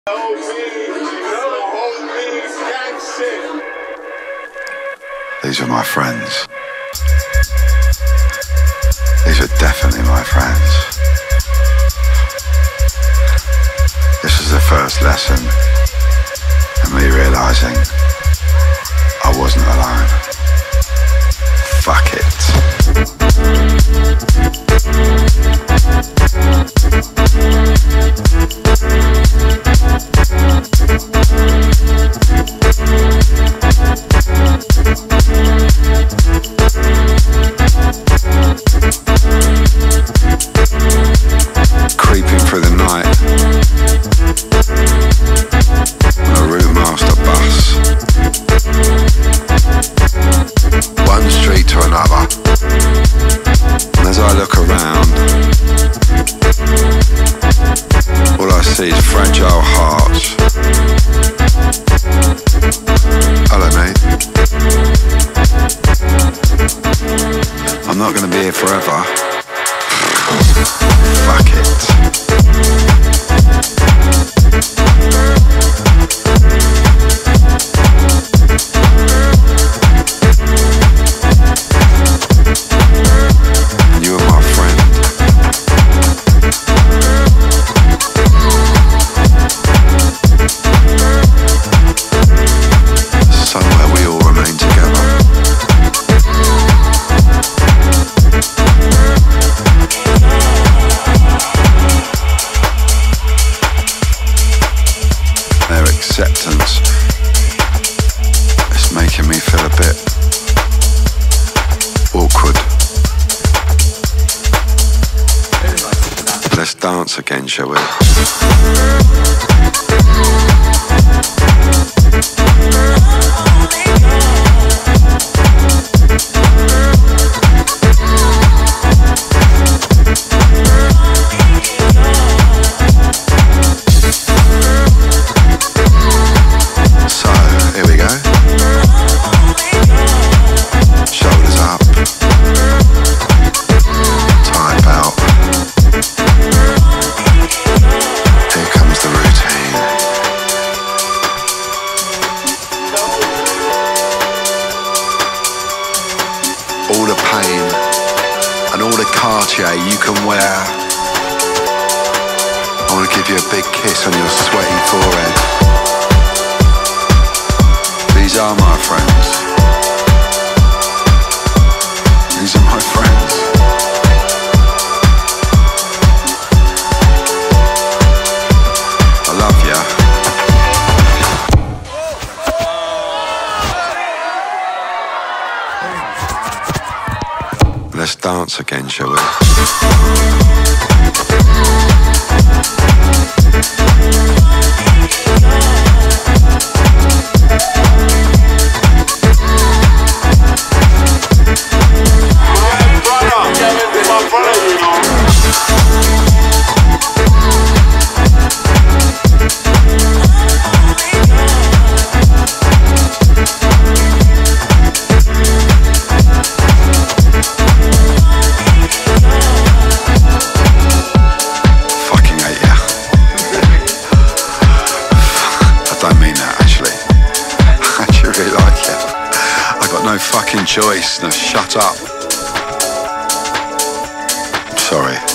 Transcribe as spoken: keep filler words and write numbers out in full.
These are my friends. These are definitely my friends. This is the first lesson in me realizing I wasn't alone. Fuck it. Creeping through the night on a Route Master bus, one street to another, and as I look around, all I see is fragile hearts. Hello, mate. I'm not going to be here forever. Fuck it. You are my friend. Somewhere we all remain together. Their acceptance is making me feel a bit awkward. Let's dance again, shall we? All the pain and all the Cartier you can wear. I want to give you a big kiss on your sweaty forehead. These are my friends. These are my friends. I love ya. Let's dance again, shall we? No fucking choice. Now shut up. I'm sorry.